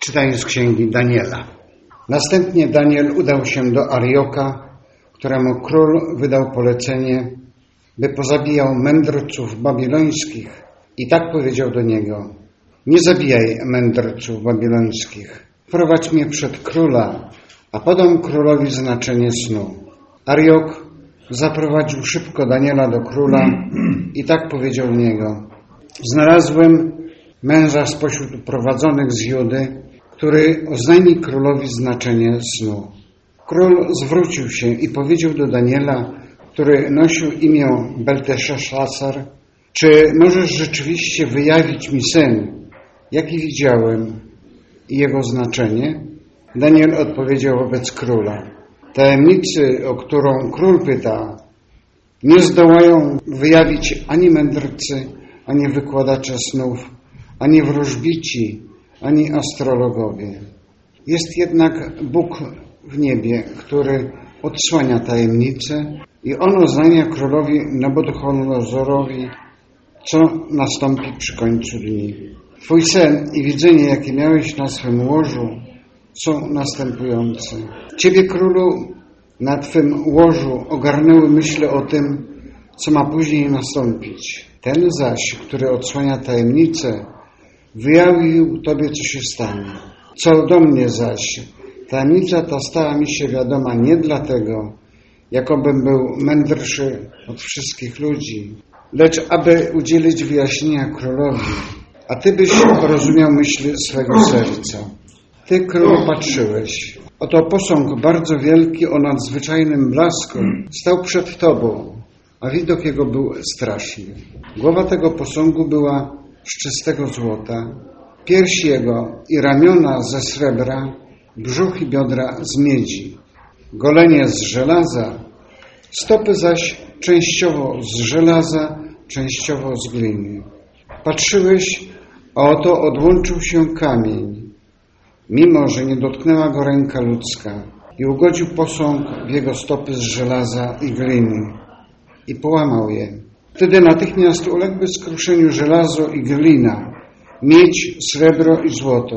Czytanie z księgi Daniela. Następnie Daniel udał się do Arioka, któremu król wydał polecenie, by pozabijał mędrców babilońskich i tak powiedział do niego: nie zabijaj mędrców babilońskich, wprowadź mnie przed króla, a podam królowi znaczenie snu. Ariok zaprowadził szybko Daniela do króla i tak powiedział do niego: znalazłem męża spośród prowadzonych z Judy, który oznajmi królowi znaczenie snu. Król zwrócił się i powiedział do Daniela, który nosił imię Belteszazar: czy możesz rzeczywiście wyjawić mi sen, jaki widziałem, i jego znaczenie? Daniel odpowiedział wobec króla: tajemnicy, o którą król pyta, nie zdołają wyjawić ani mędrcy, ani wykładacze snów, ani wróżbici, ani astrologowie. Jest jednak Bóg w niebie, który odsłania tajemnice i On oznajmia królowi Nabukadnezorowi, co nastąpi przy końcu dni. Twój sen i widzenie, jakie miałeś na swym łożu, są następujące. Ciebie, królu, na twym łożu ogarnęły myśli o tym, co ma później nastąpić. Ten zaś, który odsłania tajemnice, wyjawił tobie, co się stanie. Co do mnie zaś, tajemnica ta stała mi się wiadoma nie dlatego, jakobym był mędrszy od wszystkich ludzi, lecz aby udzielić wyjaśnienia królowi, a ty byś rozumiał myśli swego serca. Ty, królu, patrzyłeś. Oto posąg bardzo wielki o nadzwyczajnym blasku stał przed tobą, a widok jego był straszny. Głowa tego posągu była z czystego złota, pierś jego i ramiona ze srebra, brzuch i biodra z miedzi, golenie z żelaza, stopy zaś częściowo z żelaza, częściowo z gliny. Patrzyłeś, a oto odłączył się kamień, mimo że nie dotknęła go ręka ludzka, i ugodził posąg w jego stopy z żelaza i gliny i połamał je. Wtedy natychmiast uległy skruszeniu żelazo i glina, miedź, srebro i złoto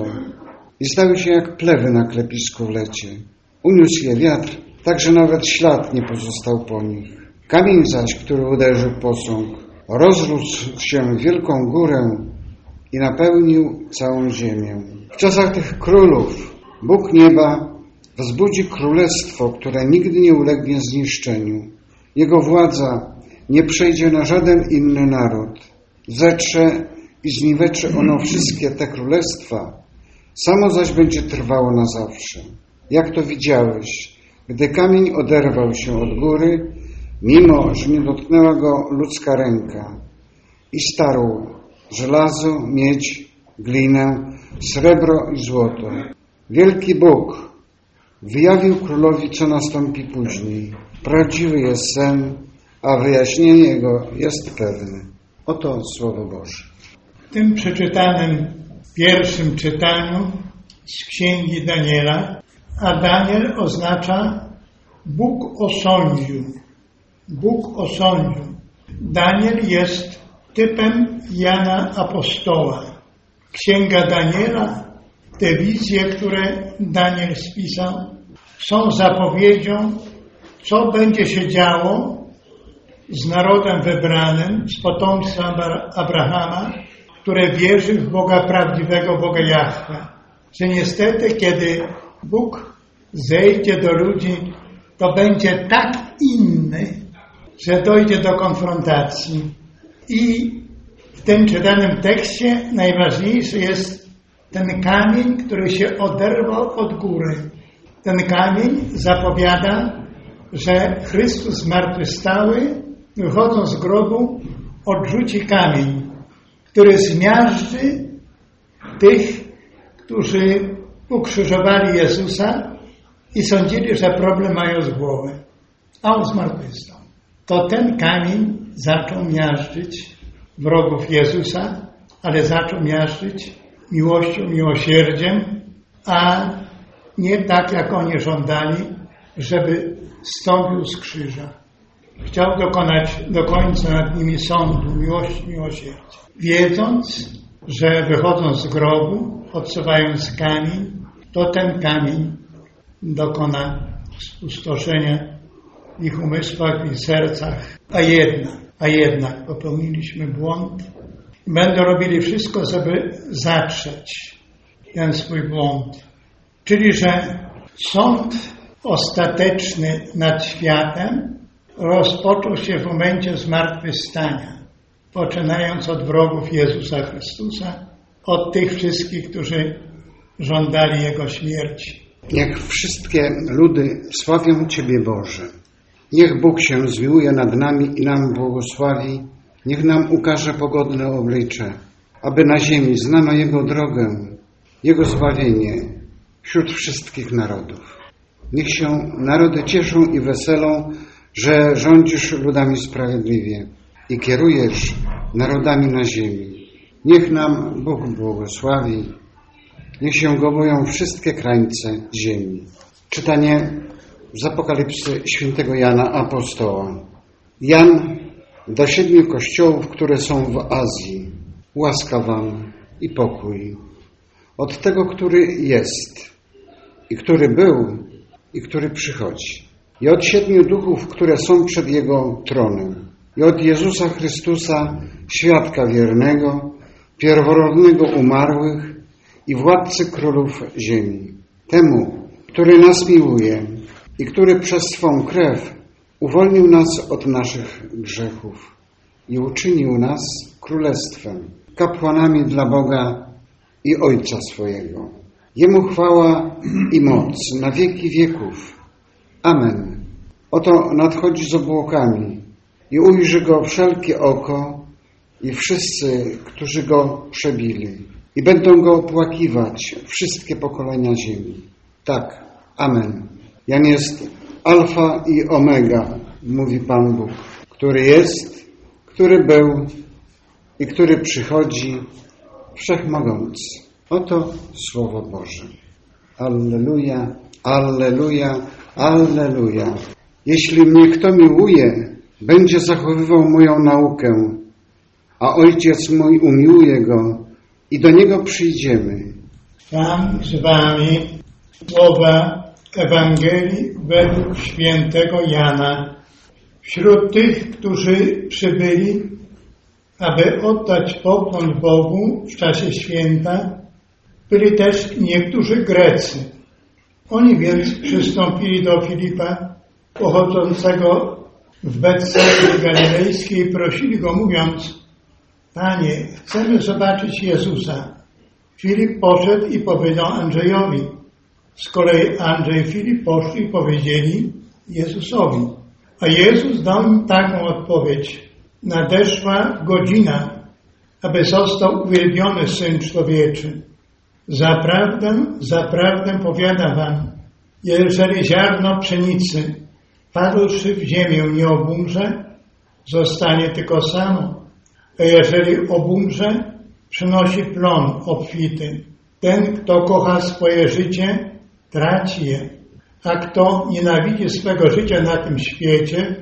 i stały się jak plewy na klepisku w lecie. Uniósł je wiatr, tak że nawet ślad nie pozostał po nich. Kamień zaś, który uderzył posąg, rozrósł się w wielką górę i napełnił całą ziemię. W czasach tych królów Bóg nieba wzbudzi królestwo, które nigdy nie ulegnie zniszczeniu. Jego władza nie przejdzie na żaden inny naród. Zetrze i zniweczy ono wszystkie te królestwa, samo zaś będzie trwało na zawsze. Jak to widziałeś, gdy kamień oderwał się od góry, mimo że nie dotknęła go ludzka ręka, i starł żelazo, miedź, glinę, srebro i złoto. Wielki Bóg wyjawił królowi, co nastąpi później. Prawdziwy jest sen, a wyjaśnienie jego jest pewne. Oto Słowo Boże. W tym przeczytanym pierwszym czytaniu z Księgi Daniela, a Daniel oznacza Bóg osądził. Bóg osądził. Daniel jest typem Jana Apostoła. Księga Daniela, te wizje, które Daniel spisał, są zapowiedzią, co będzie się działo z narodem wybranym, z potomstwa Abrahama, które wierzy w Boga prawdziwego, Boga Jahwe. Że niestety, kiedy Bóg zejdzie do ludzi, to będzie tak inny, że dojdzie do konfrontacji. I w tym czytanym tekście najważniejszy jest ten kamień, który się oderwał od góry. Ten kamień zapowiada, że Chrystus zmartwychwstały, wychodząc z grobu, odrzuci kamień, który zmiażdży tych, którzy ukrzyżowali Jezusa i sądzili, że problem mają z głowy, a On zmartwychwstał. To ten kamień zaczął miażdżyć wrogów Jezusa, ale zaczął miażdżyć miłością, miłosierdziem, a nie tak, jak oni żądali, żeby zstąpił z krzyża. Chciał dokonać do końca nad nimi sądu, miłości, miłosierdzia. Wiedząc, że wychodząc z grobu, odsuwając kamień, to ten kamień dokona spustoszenia w ich umysłach i sercach. A jednak popełniliśmy błąd. Będą robili wszystko, żeby zatrzeć ten swój błąd. Czyli, że sąd ostateczny nad światem rozpoczął się w momencie zmartwychwstania, poczynając od wrogów Jezusa Chrystusa, od tych wszystkich, którzy żądali Jego śmierci. Niech wszystkie ludy sławią Ciebie, Boże. Niech Bóg się zmiłuje nad nami i nam błogosławi. Niech nam ukaże pogodne oblicze, aby na ziemi znano Jego drogę, Jego zbawienie wśród wszystkich narodów. Niech się narody cieszą i weselą, że rządzisz ludami sprawiedliwie i kierujesz narodami na ziemi. Niech nam Bóg błogosławi. Niech się go boją wszystkie krańce ziemi. Czytanie z Apokalipsy świętego Jana Apostoła. Jan do 7 kościołów, które są w Azji. Łaska wam i pokój. Od tego, który jest i który był i który przychodzi. I od 7 duchów, które są przed Jego tronem. I od Jezusa Chrystusa, świadka wiernego, pierworodnego umarłych i władcy królów ziemi. Temu, który nas miłuje i który przez swą krew uwolnił nas od naszych grzechów i uczynił nas królestwem, kapłanami dla Boga i Ojca swojego. Jemu chwała i moc na wieki wieków. Amen. Oto nadchodzi z obłokami i ujrzy go wszelkie oko i wszyscy, którzy go przebili. I będą go opłakiwać wszystkie pokolenia ziemi. Tak, amen. Jan jest alfa i omega, mówi Pan Bóg, który jest, który był i który przychodzi, wszechmogący. Oto Słowo Boże. Alleluja, alleluja, alleluja. Jeśli mnie kto miłuje, będzie zachowywał moją naukę, a Ojciec mój umiłuje go i do Niego przyjdziemy. Pan z wami słowa Ewangelii według świętego Jana. Wśród tych, którzy przybyli, aby oddać pokłon Bogu w czasie święta, byli też niektórzy Grecy. Oni więc przystąpili do Filipa, pochodzącego w Betsadzie Galilejskiej, i prosili go, mówiąc: Panie, chcemy zobaczyć Jezusa. Filip poszedł i powiedział Andrzejowi. Z kolei Andrzej i Filip poszli i powiedzieli Jezusowi. A Jezus dał im taką odpowiedź: nadeszła godzina, aby został uwielbiony Syn Człowieczy. Zaprawdę, zaprawdę powiadam wam, jeżeli ziarno pszenicy padłszy w ziemię nie obumrze, zostanie tylko samo, a jeżeli obumrze, przynosi plon obfity. Ten, kto kocha swoje życie, traci je, a kto nienawidzi swego życia na tym świecie,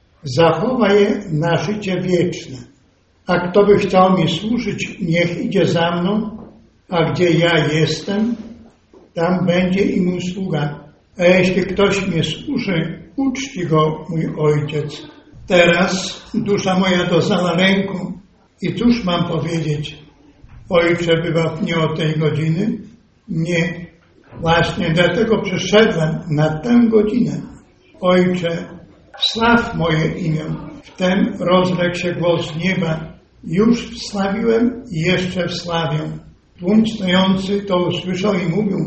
zachowa je na życie wieczne. A kto by chciał mi służyć, niech idzie za mną, a gdzie ja jestem, tam będzie i mój sługa. A jeśli ktoś mnie służy, uczci go mój Ojciec. Teraz dusza moja doznała lęku i cóż mam powiedzieć? Ojcze, wybaw mnie od tej godziny? Nie, właśnie dlatego przyszedłem na tę godzinę. Ojcze, wsław moje imię. Wtem rozległ się głos z nieba. Już wsławiłem i jeszcze wsławię. Tłum stojący to usłyszał i mówił.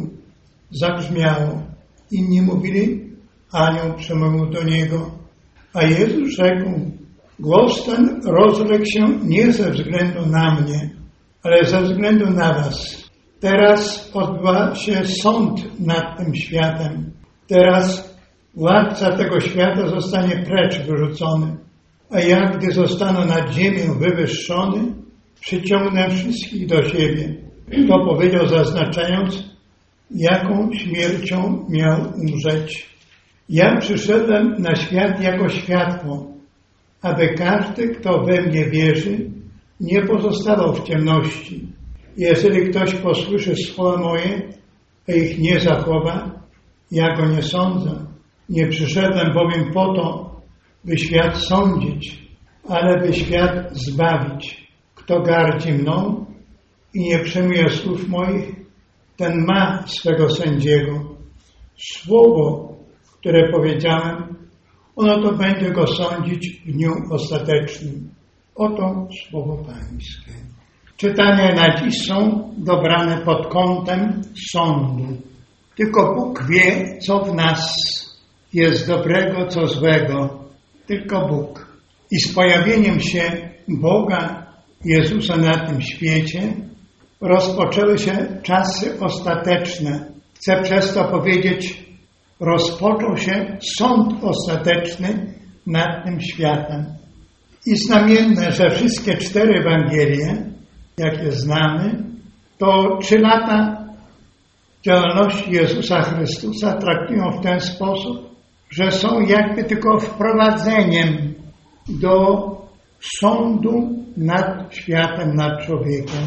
Zabrzmiało. Inni mówili, anioł przemówił do niego. A Jezus rzekł, głos ten rozległ się nie ze względu na mnie, ale ze względu na was. Teraz odbywa się sąd nad tym światem. Teraz władca tego świata zostanie precz wyrzucony. A ja, gdy zostanę nad ziemią wywyższony, przyciągnę wszystkich do siebie. To powiedział, zaznaczając, jaką śmiercią miał umrzeć. Ja przyszedłem na świat jako światło, aby każdy, kto we mnie wierzy, nie pozostawał w ciemności. Jeżeli ktoś posłyszy słowa moje, a ich nie zachowa, ja go nie sądzę. Nie przyszedłem bowiem po to, by świat sądzić, ale by świat zbawić. Kto gardzi mną i nie przyjmuje słów moich, ten ma swego sędziego. Słowo, które powiedziałem, ono to będzie go sądzić w dniu ostatecznym. Oto słowo Pańskie. Czytania na dziś są dobrane pod kątem sądu. Tylko Bóg wie, co w nas jest dobrego, co złego. Tylko Bóg. I z pojawieniem się Boga, Jezusa na tym świecie, rozpoczęły się czasy ostateczne. Chcę przez to powiedzieć, rozpoczął się sąd ostateczny nad tym światem. I znamienne, że wszystkie 4 Ewangelie, jakie znamy, to 3 lata działalności Jezusa Chrystusa traktują w ten sposób, że są jakby tylko wprowadzeniem do sądu nad światem, nad człowiekiem.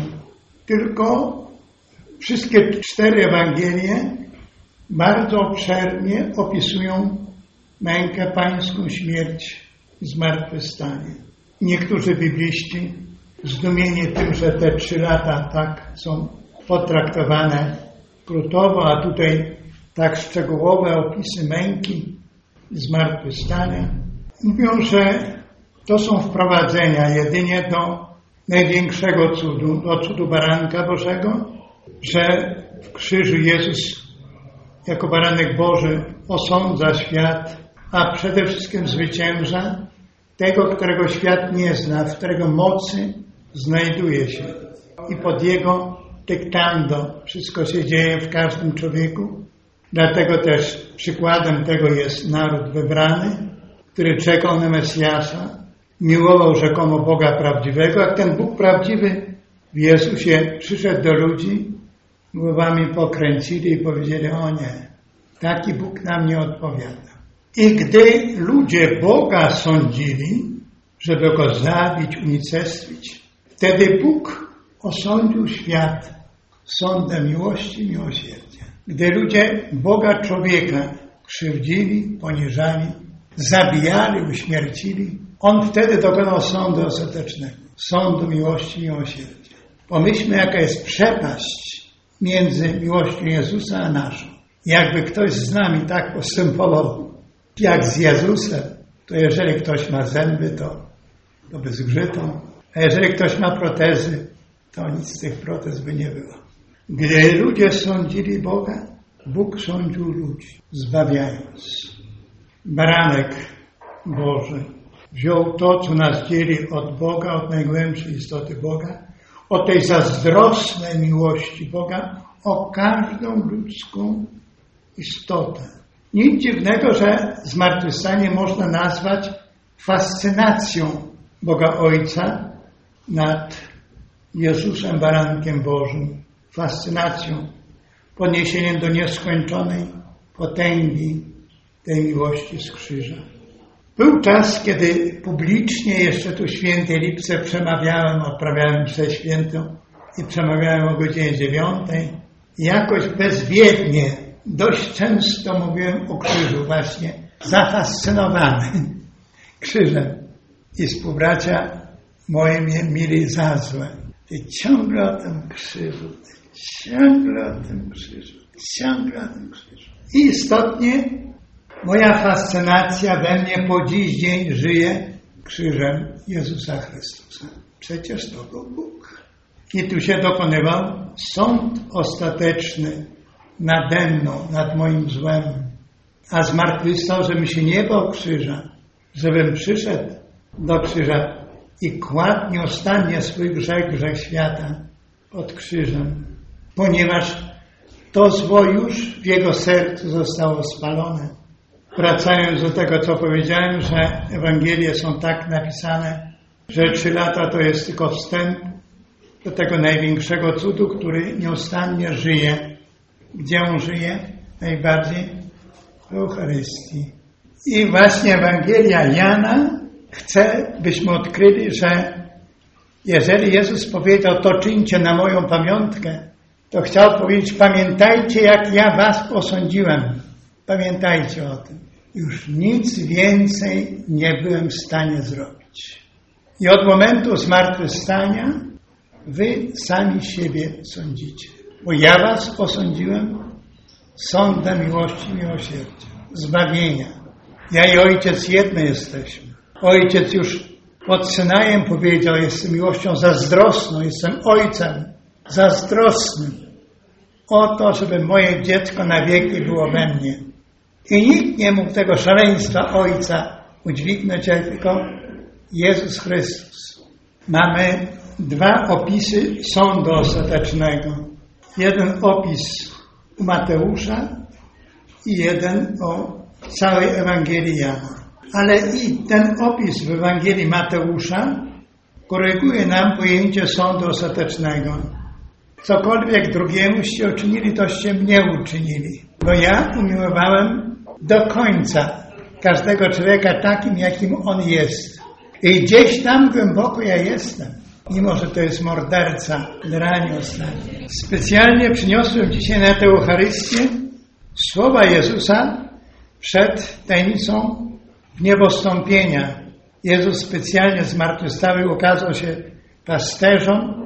Tylko wszystkie 4 Ewangelie bardzo obszernie opisują mękę pańską, śmierć, zmartwychwstanie. Niektórzy bibliści zdumieni tym, że te 3 lata tak są potraktowane krótowo, a tutaj tak szczegółowe opisy męki, zmartwychwstania. Mówią, że to są wprowadzenia jedynie do największego cudu, do cudu Baranka Bożego, że w krzyżu Jezus jako Baranek Boży osądza świat, a przede wszystkim zwycięża tego, którego świat nie zna, w którego mocy znajduje się. I pod jego dyktando wszystko się dzieje w każdym człowieku. Dlatego też przykładem tego jest naród wybrany, który czekał na Mesjasza, miłował rzekomo Boga prawdziwego. Jak ten Bóg prawdziwy w Jezusie przyszedł do ludzi, głowami pokręcili i powiedzieli: o nie, taki Bóg nam nie odpowiada. I gdy ludzie Boga sądzili, żeby Go zabić, unicestwić, wtedy Bóg osądził świat sądem miłości i miłosierdzia. Gdy ludzie Boga człowieka krzywdzili, poniżali, zabijali, uśmiercili, On wtedy dokonał sądu ostatecznego. Sądu miłości i miłosierdzia. Pomyślmy, jaka jest przepaść między miłością Jezusa a naszą. Jakby ktoś z nami tak postępował, jak z Jezusem, to jeżeli ktoś ma zęby, to by zgrzytał. A jeżeli ktoś ma protezy, to nic z tych protez by nie było. Gdy ludzie sądzili Boga, Bóg sądził ludzi, zbawiając. Baranek Boży wziął to, co nas dzieli od Boga, od najgłębszej istoty Boga, o tej zazdrosnej miłości Boga, o każdą ludzką istotę. Nic dziwnego, że zmartwychwstanie można nazwać fascynacją Boga Ojca nad Jezusem, Barankiem Bożym. Fascynacją, podniesieniem do nieskończonej potęgi tej miłości z krzyża. Był czas, kiedy publicznie jeszcze tu w Świętej Lipce przemawiałem, odprawiałem mszę świętą i przemawiałem o godzinie 9. Jakoś bezwiednie, dość często mówiłem o krzyżu właśnie, zafascynowany krzyżem. I współbracia moi mnie mieli za złe. Ty ciągle o tym krzyżu, ciągle o tym krzyżu, ciągle o tym krzyżu. I istotnie moja fascynacja we mnie po dziś dzień żyje krzyżem Jezusa Chrystusa. Przecież to był Bóg. I tu się dokonywał sąd ostateczny nade mną, nad moim złem. A zmartwychwstał, żebym się nie bał krzyża, żebym przyszedł do krzyża i kładł nieustannie swój grzech świata pod krzyżem. Ponieważ to zło już w jego sercu zostało spalone. Wracając do tego, co powiedziałem, że Ewangelie są tak napisane, że 3 lata to jest tylko wstęp do tego największego cudu, który nieustannie żyje. Gdzie on żyje? Najbardziej w Eucharystii. I właśnie Ewangelia Jana chce, byśmy odkryli, że Jeżeli Jezus powiedział, to czyńcie na moją pamiątkę, to chciał powiedzieć, pamiętajcie, jak ja was osądziłem. Pamiętajcie o tym. Już nic więcej nie byłem w stanie zrobić. I od momentu zmartwychwstania wy sami siebie sądzicie. Bo ja was osądziłem sądem miłości, miłosierdzia, zbawienia. Ja i Ojciec jedno jesteśmy. Ojciec już pod Synajem powiedział, jestem miłością zazdrosną, jestem Ojcem zazdrosnym o to, żeby moje dziecko na wieki było we mnie. I nikt nie mógł tego szaleństwa Ojca udźwignąć, jak tylko Jezus Chrystus. Mamy dwa opisy sądu ostatecznego. Jeden opis u Mateusza i jeden o całej Ewangelii Jana. Ale i ten opis w Ewangelii Mateusza koryguje nam pojęcie sądu ostatecznego. Cokolwiek drugiemu uczynili, toście mnie uczynili. Bo ja umiłowałem do końca każdego człowieka takim, jakim on jest. I gdzieś tam głęboko ja jestem. Mimo że to jest morderca, dranie ostatnie. Specjalnie przyniosłem dzisiaj na tę Eucharystię słowa Jezusa przed tajemnicą niebostąpienia. Jezus specjalnie zmartwychwstały ukazał się pasterzom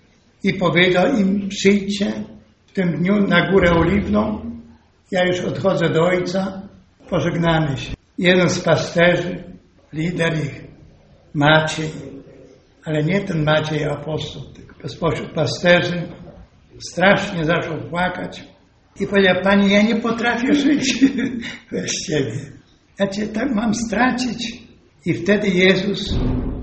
i powiedział im, przyjdźcie w tym dniu na Górę Oliwną, ja już odchodzę do Ojca, pożegnamy się. Jeden z pasterzy, lider ich, Maciej, ale nie ten Maciej apostoł, tylko spośród pasterzy, strasznie zaczął płakać i powiedział, Pani, ja nie potrafię żyć bez Ciebie. Ja Cię tak mam stracić. I wtedy Jezus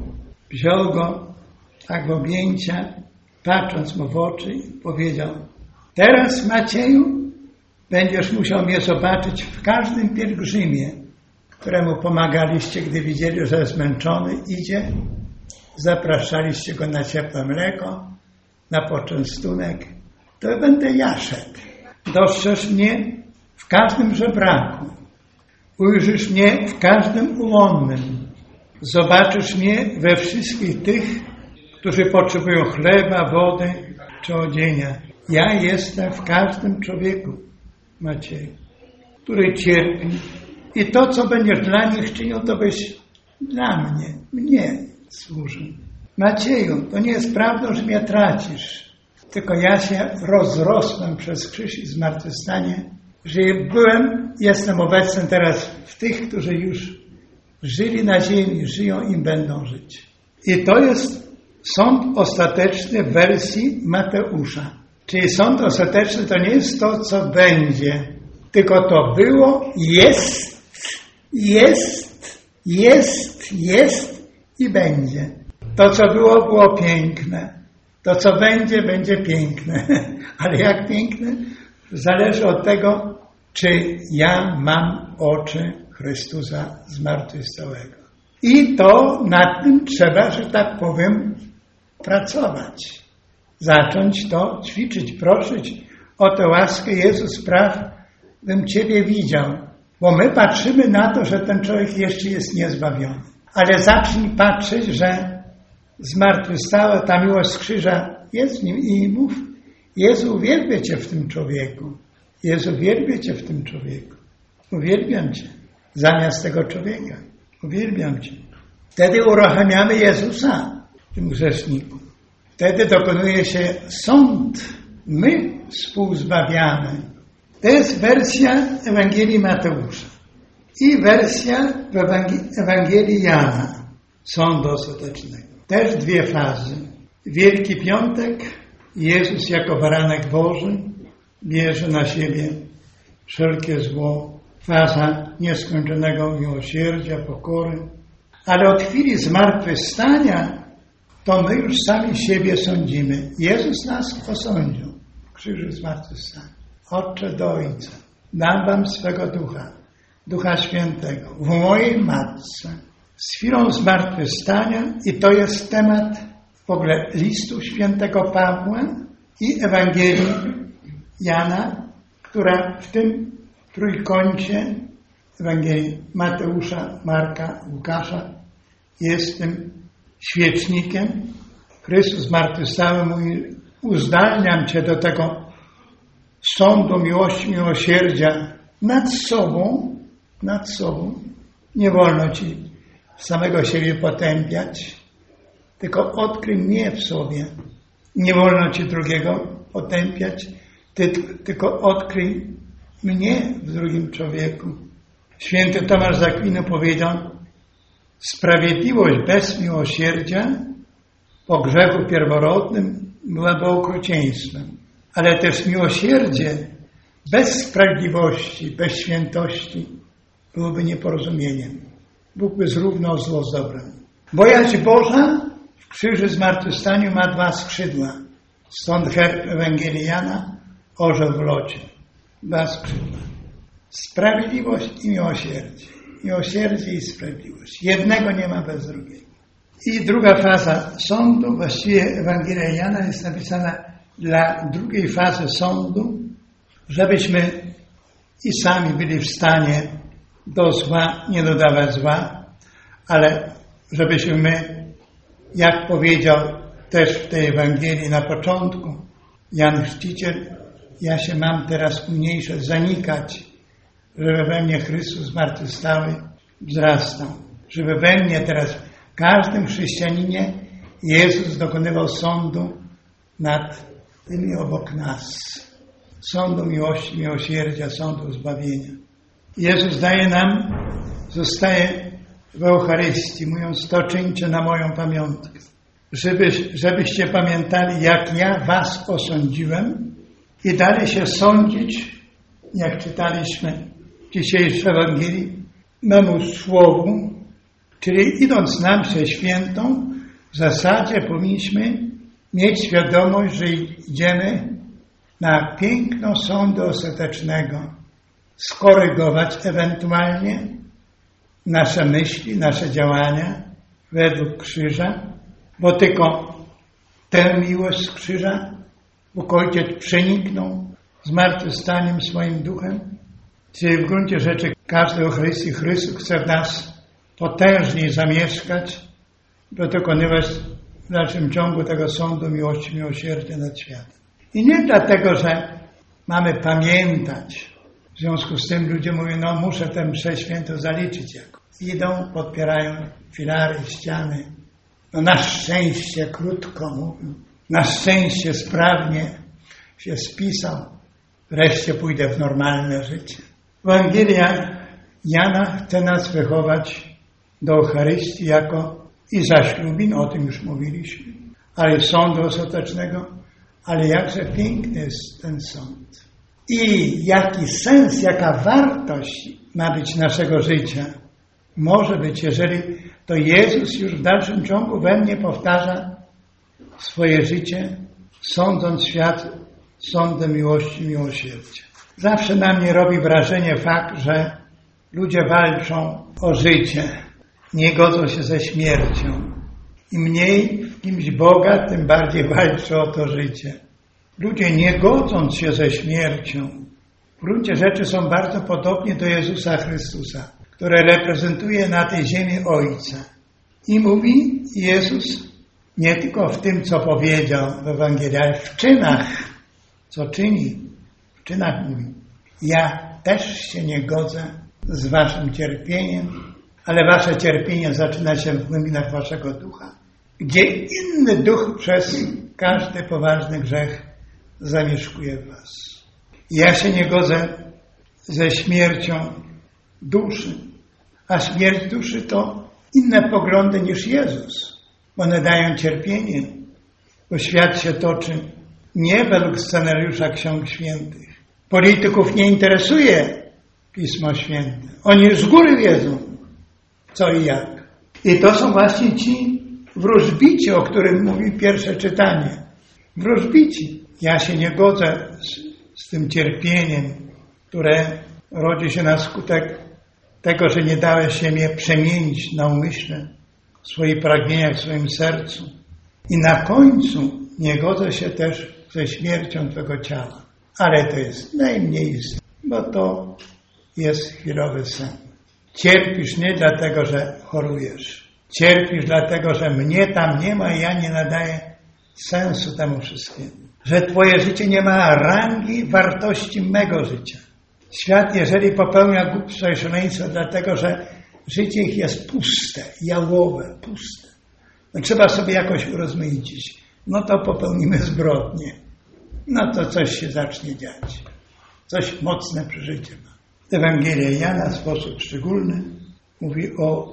wziął go tak w objęcia, patrząc mu w oczy i powiedział, teraz Macieju będziesz musiał mnie zobaczyć w każdym pielgrzymie, któremu pomagaliście, gdy widzieli, że jest zmęczony, idzie, zapraszaliście go na ciepłe mleko, na poczęstunek, to będę ja szedł. Dostrzeż mnie w każdym żebraku, ujrzysz mnie w każdym ułomnym, zobaczysz mnie we wszystkich tych, którzy potrzebują chleba, wody czy odzienia. Ja jestem w każdym człowieku, Macieju, który cierpi. I to, co będziesz dla nich czynił, to byś dla mnie służył. Macieju, to nie jest prawdą, że mnie tracisz. Tylko ja się rozrosłem przez krzyż i zmartwychwstanie, że jestem obecny teraz w tych, którzy już żyli na ziemi, żyją i będą żyć. I to jest sąd ostateczny w wersji Mateusza. Czyli sąd ostateczny to nie jest to, co będzie, tylko to było, jest i będzie. To, co było piękne. To, co będzie piękne. Ale jak piękne? Zależy od tego, czy ja mam oczy Chrystusa zmartwychwstałego. I to nad tym trzeba, że tak powiem, pracować. Zacząć to ćwiczyć, prosić o tę łaskę. Jezus, spraw, bym Ciebie widział. Bo my patrzymy na to, że ten człowiek jeszcze jest niezbawiony. Ale zacznij patrzeć, że zmartwychwstała ta miłość z krzyża jest w nim i mów, Jezu, uwielbię Cię w tym człowieku. Jezu, uwielbię Cię w tym człowieku. Uwielbiam Cię zamiast tego człowieka. Uwielbiam Cię. Wtedy uruchamiamy Jezusa w tym grzeszniku. Wtedy dokonuje się sąd. My współzbawiamy. To jest wersja Ewangelii Mateusza i wersja w Ewangelii Jana, sądu ostatecznego. Też dwie fazy. Wielki Piątek, Jezus jako baranek Boży bierze na siebie wszelkie zło. Faza nieskończonego miłosierdzia, pokory. Ale od chwili zmartwychwstania to my już sami siebie sądzimy. Jezus nas osądził w krzyżu zmartwychwstania. Otcze do Ojca, dam Wam swego Ducha, Ducha Świętego, w mojej Matce, z chwilą zmartwychwstania i to jest temat w ogóle listu świętego Pawła i Ewangelii Jana, która w tym trójkącie Ewangelii Mateusza, Marka, Łukasza jest tym świecznikiem Chrystus zmartwychwstały mówi, uzdalniam Cię do tego sądu miłości, miłosierdzia nad sobą. Nie wolno Ci samego siebie potępiać, tylko odkryj mnie w sobie. Nie wolno Ci drugiego potępiać, tylko odkryj mnie w drugim człowieku. Święty Tomasz z Akwinu powiedział, sprawiedliwość bez miłosierdzia po grzechu pierworodnym byłaby okrucieństwem, ale też miłosierdzie bez sprawiedliwości, bez świętości byłoby nieporozumieniem. Bóg by zrównał zło z dobrem. Bojaźń Boża w krzyży zmartwychwstaniu ma 2 skrzydła. Stąd herb Ewangelii Jana, orzeł w locie. 2 skrzydła. Sprawiedliwość i miłosierdzie. Miłosierdzie i sprawiedliwość. Jednego nie ma bez drugiego. I druga faza sądu, właściwie Ewangelia Jana jest napisana dla drugiej fazy sądu, żebyśmy i sami byli w stanie do zła nie dodawać zła, ale żebyśmy my, jak powiedział też w tej Ewangelii na początku Jan Chrzciciel, ja się mam teraz umniejszać, zanikać, żeby we mnie Chrystus zmartwychwstały wzrastał. Żeby we mnie teraz, w każdym chrześcijaninie Jezus dokonywał sądu nad tymi obok nas. Sądu miłości, miłosierdzia, sądu zbawienia. Jezus daje nam, zostaje w Eucharystii, mówiąc, to czyńcie na moją pamiątkę. Żebyście pamiętali, jak ja was osądziłem i dali się sądzić, jak czytaliśmy w dzisiejszej Ewangelii, memu słowu, czyli idąc na mszę świętą, w zasadzie powinniśmy mieć świadomość, że idziemy na piękno sądu ostatecznego, skorygować ewentualnie nasze myśli, nasze działania według krzyża, bo tylko tę miłość z krzyża Bóg Ojciec przeniknął zmartwychwstaniem swoim duchem, czyli w gruncie rzeczy każdy Eucharystii Chrystus chce w nas potężniej zamieszkać, by dokonywać w dalszym ciągu tego sądu miłości, miłosierdzia nad światem. I nie dlatego, że mamy pamiętać. W związku z tym ludzie mówią, no muszę tę mszę świętą zaliczyć jako. Idą, podpierają filary, ściany. No na szczęście, krótko mówią, na szczęście sprawnie się spisał. Wreszcie pójdę w normalne życie. Ewangelia Jana chce nas wychować do Eucharystii jako i zaślubin, o tym już mówiliśmy, ale sądu ostatecznego, ale jakże piękny jest ten sąd. I jaki sens, jaka wartość ma być naszego życia. Może być, jeżeli to Jezus już w dalszym ciągu we mnie powtarza swoje życie, sądząc świat sądem miłości, miłosierdzia. Zawsze na mnie robi wrażenie fakt, że ludzie walczą o życie, nie godzą się ze śmiercią. Im mniej w kimś Boga, tym bardziej walczą o to życie. Ludzie nie godząc się ze śmiercią, w gruncie rzeczy są bardzo podobni do Jezusa Chrystusa, który reprezentuje na tej ziemi Ojca. I mówi Jezus nie tylko w tym, co powiedział w Ewangelii, ale w czynach, co czyni. W czynach mówi, ja też się nie godzę z waszym cierpieniem, ale wasze cierpienie zaczyna się w głębinach waszego ducha, gdzie inny duch przez każdy poważny grzech zamieszkuje w was. Ja się nie godzę ze śmiercią duszy, a śmierć duszy to inne poglądy niż Jezus. One dają cierpienie, bo świat się toczy nie według scenariusza Ksiąg Świętych. Polityków nie interesuje Pismo Święte. Oni z góry wiedzą, co i jak. I to są właśnie ci wróżbici, o którym mówi pierwsze czytanie. Wróżbici. Ja się nie godzę z tym cierpieniem, które rodzi się na skutek tego, że nie dałeś się mnie przemienić na umyśle, w swoich pragnieniach, w swoim sercu. I na końcu nie godzę się też ze śmiercią Twego ciała. Ale to jest najmniej, bo to jest chwilowy sen. Cierpisz nie dlatego, że chorujesz. Cierpisz dlatego, że mnie tam nie ma i ja nie nadaję sensu temu wszystkiemu. Że Twoje życie nie ma rangi wartości mego życia. Świat, jeżeli popełnia głupstwo i szaleństwo, dlatego że życie ich jest puste, jałowe, puste. No trzeba sobie jakoś urozmaicić. No to popełnimy zbrodnię. No to coś się zacznie dziać. Coś mocne przeżycie ma. Ewangelia Jana w sposób szczególny mówi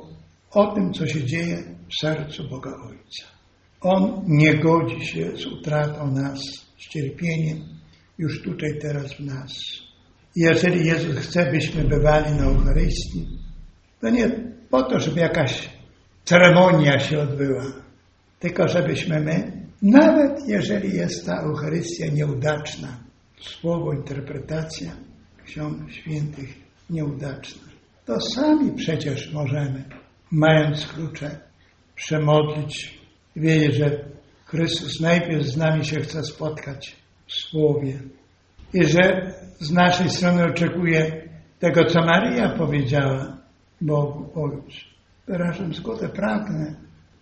o tym, co się dzieje w sercu Boga Ojca. On nie godzi się z utratą nas, z cierpieniem już tutaj, teraz w nas. I jeżeli Jezus chce, byśmy bywali na Eucharystii, to nie po to, żeby jakaś ceremonia się odbyła, tylko żebyśmy my, nawet jeżeli jest ta Eucharystia nieudaczna, słowo, interpretacja ksiąg świętych nieudaczna, to sami przecież możemy, mając klucze, przemodlić i wiedzieć, że Chrystus najpierw z nami się chce spotkać w Słowie i że z naszej strony oczekuje tego, co Maryja powiedziała Bogu Ojcu. Wyrażam zgodę, pragnę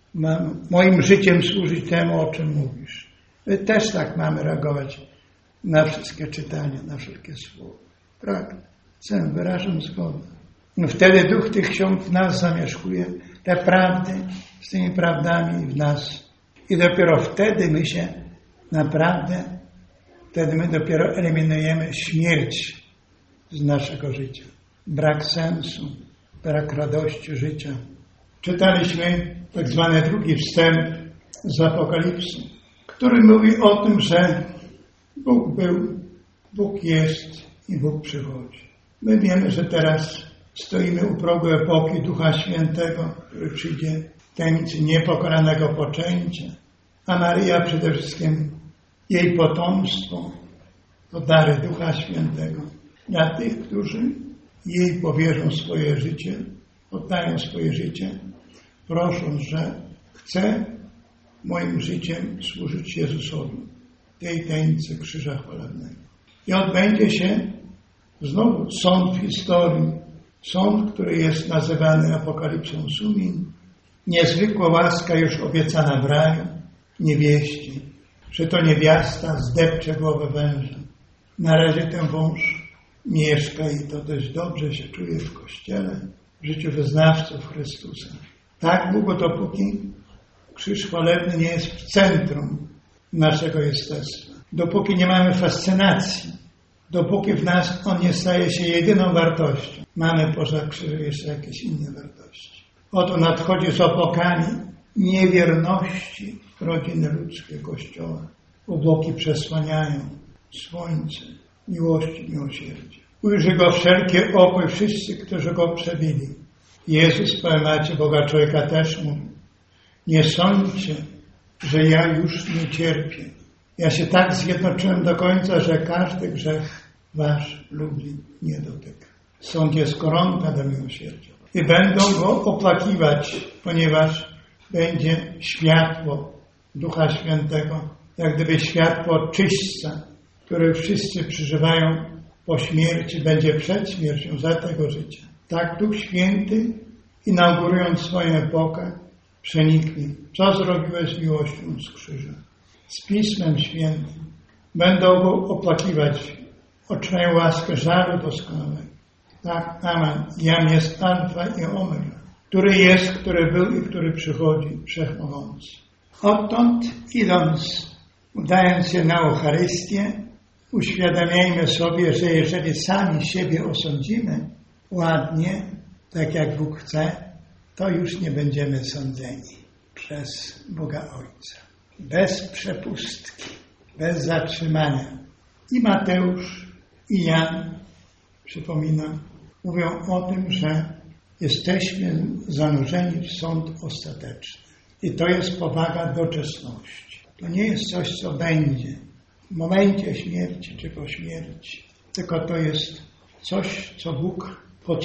moim życiem służyć temu, o czym mówisz. My też tak mamy reagować na wszystkie czytania, na wszelkie słowa. Pragnę, chcę, wyrażam zgodę. No wtedy duch tych ksiąg w nas zamieszkuje, te prawdy z tymi prawdami w nas. I dopiero wtedy my się naprawdę, wtedy my dopiero eliminujemy śmierć z naszego życia. Brak sensu, brak radości życia. Czytaliśmy tak zwany drugi wstęp z Apokalipsy, który mówi o tym, że Bóg był, Bóg jest i Bóg przychodzi. My wiemy, że teraz stoimy u progu epoki Ducha Świętego, który przyjdzie w tajemnicy niepokonanego poczęcia, a Maryja przede wszystkim jej potomstwo to dary Ducha Świętego dla tych, którzy jej powierzą swoje życie, oddają swoje życie, prosząc, że chcę moim życiem służyć Jezusowi, tej tajemnicy krzyża chwalebnego. I odbędzie się znowu sąd w historii, sąd, który jest nazywany Apokalipsą sumień, niezwykła łaska już obiecana w raju, niewieści, że to niewiasta zdepcze głowę węża. Na razie ten wąż mieszka i to dość dobrze się czuje w Kościele, w życiu wyznawców Chrystusa. Tak długo, dopóki krzyż chwalebny nie jest w centrum naszego jestestwa. Dopóki nie mamy fascynacji, dopóki w nas on nie staje się jedyną wartością. Mamy poza krzyżem jeszcze jakieś inne wartości. Oto nadchodzi z opłakami niewierności rodziny ludzkiej Kościoła. Obłoki przesłaniają słońce miłości, miłosierdzia. Ujrzy go wszelkie oko i wszyscy, którzy go przebili. Jezus w poemacie Boga Człowieka też mówi: nie sądźcie, że ja już nie cierpię. Ja się tak zjednoczyłem do końca, że każdy grzech wasz ludzi nie dotyka. Sąd jest koronka do miłosierdzia. I będą go opłakiwać, ponieważ będzie światło Ducha Świętego, jak gdyby światło czyśćca, które wszyscy przeżywają po śmierci, będzie przed śmiercią, za tego życia. Tak Duch Święty, inaugurując swoją epokę, przeniknie. Co zrobiłeś z miłością z krzyża? Z Pismem Świętym. Będą go opłakiwać. Otrzymają łaskę żaru doskonałego. Tak, amen. Jam jest Alfa i Omega. Który jest, który był i który przychodzi, Wszechmogący. Odtąd idąc, udając się na Eucharystię, uświadamiajmy sobie, że jeżeli sami siebie osądzimy ładnie, tak jak Bóg chce, to już nie będziemy sądzeni przez Boga Ojca. Bez przepustki, bez zatrzymania. I Mateusz, i Jan, przypominam, mówią o tym, że jesteśmy zanurzeni w sąd ostateczny. I to jest powaga doczesności. To nie jest coś, co będzie w momencie śmierci czy po śmierci, tylko to jest coś, co Bóg,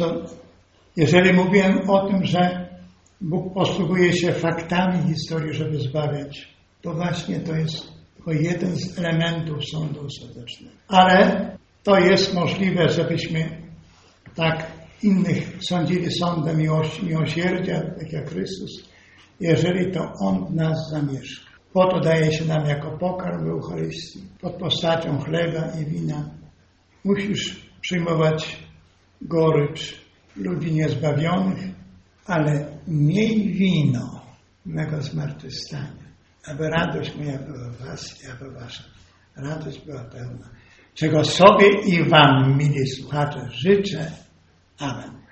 jeżeli mówiłem o tym, że Bóg posługuje się faktami historii, żeby zbawiać, to właśnie to jest tylko jeden z elementów sądu ostatecznego. Ale to jest możliwe, żebyśmy tak innych sądzili sądem miłości, miłosierdzia, tak jak Chrystus, jeżeli to On w nas zamieszka. Po to daje się nam jako pokarm w Eucharystii, pod postacią chleba i wina. Musisz przyjmować gorycz ludzi niezbawionych, ale miej wino mego zmartwychwstania, aby radość moja była w was i aby wasza radość była pełna. Czego sobie i wam, mili słuchacze, życzę. Amen.